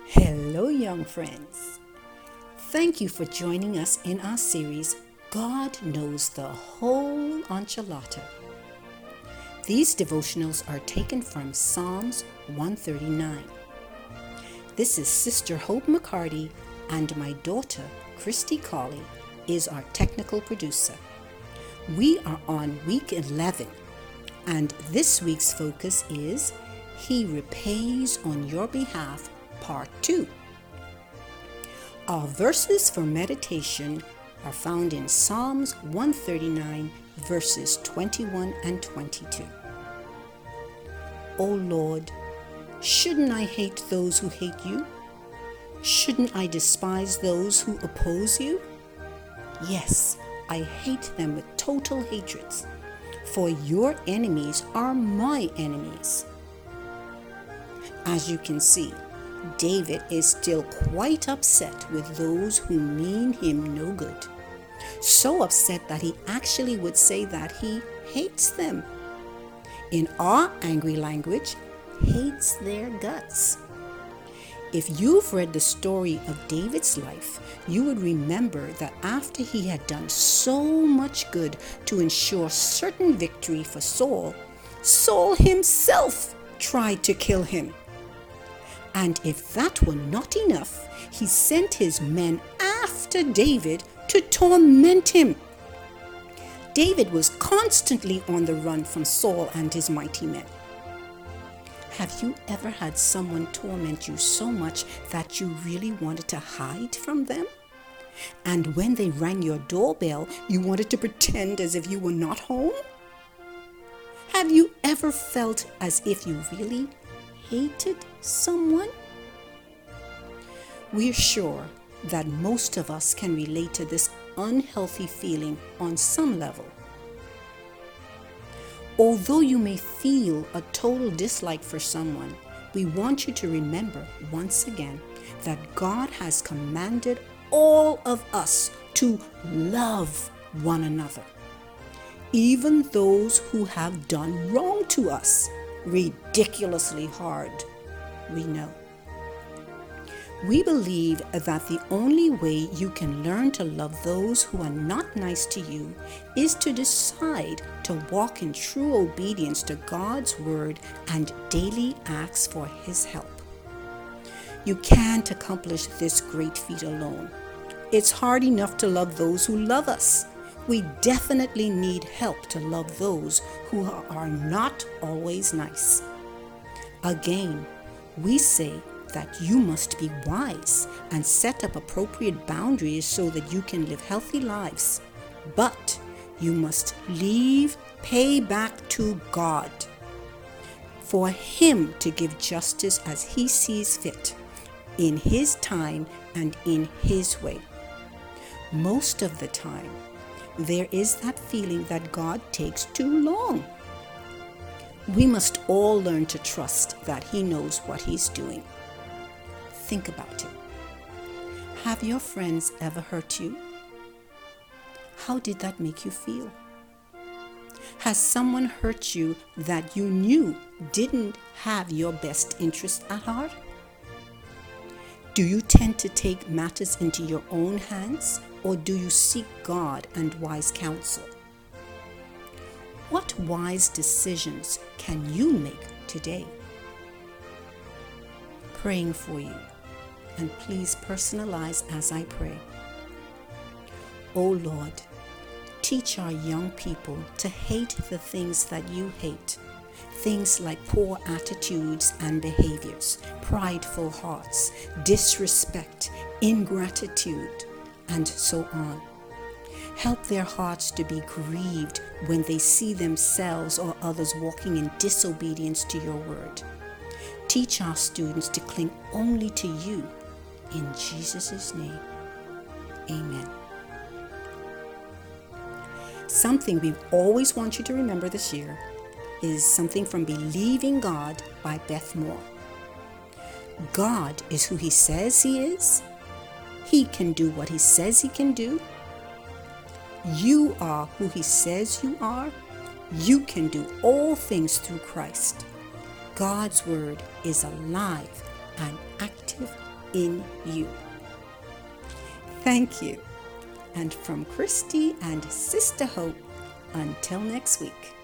Hello, young friends. Thank you for joining us in our series, God Knows the Whole Enchilada. These devotionals are taken from Psalms 139. This is Sister Hope McCarty, and my daughter, Christy Colley, is our technical producer. We are on week 11, and this week's focus is He Repays on Your Behalf, Part 2. Our verses for meditation are found in Psalms 139, verses 21 and 22. O Lord, shouldn't I hate those who hate you? Shouldn't I despise those who oppose you? Yes, I hate them with total hatred, for your enemies are my enemies. As you can see, David is still quite upset with those who mean him no good. So upset that he actually would say that he hates them. In our angry language, hates their guts. If you've read the story of David's life, you would remember that after he had done so much good to ensure certain victory for Saul, Saul himself tried to kill him. And if that were not enough, he sent his men after David to torment him. David was constantly on the run from Saul and his mighty men. Have you ever had someone torment you so much that you really wanted to hide from them? And when they rang your doorbell, you wanted to pretend as if you were not home? Have you ever felt as if you really hated someone? We're sure that most of us can relate to this unhealthy feeling on some level. Although you may feel a total dislike for someone, we want you to remember once again that God has commanded all of us to love one another, even those who have done wrong to us. Ridiculously hard, we know. We believe that the only way you can learn to love those who are not nice to you is to decide to walk in true obedience to God's word and daily ask for His help. You can't accomplish this great feat alone. It's hard enough to love those who love us. We definitely need help to love those who are not always nice. Again, we say that you must be wise and set up appropriate boundaries so that you can live healthy lives. But you must pay back to God, for Him to give justice as He sees fit, in His time and in His way. Most of the time, there is that feeling that God takes too long. We must all learn to trust that He knows what He's doing. Think about it. Have your friends ever hurt you? How did that make you feel? Has someone hurt you that you knew didn't have your best interest at heart? Do you tend to take matters into your own hands, or do you seek God and wise counsel? What wise decisions can you make today? Praying for you, and please personalize as I pray. O Lord, teach our young people to hate the things that you hate. Things like poor attitudes and behaviors, prideful hearts, disrespect, ingratitude, and so on. Help their hearts to be grieved when they see themselves or others walking in disobedience to your word. Teach our students to cling only to you. In Jesus' name, amen. Something we always want you to remember this year is something from Believing God by Beth Moore. God is who He says He is. He can do what He says He can do. You are who He says you are. You can do all things through Christ. God's word is alive and active in you. Thank you. And from Christy and Sister Hope, until next week.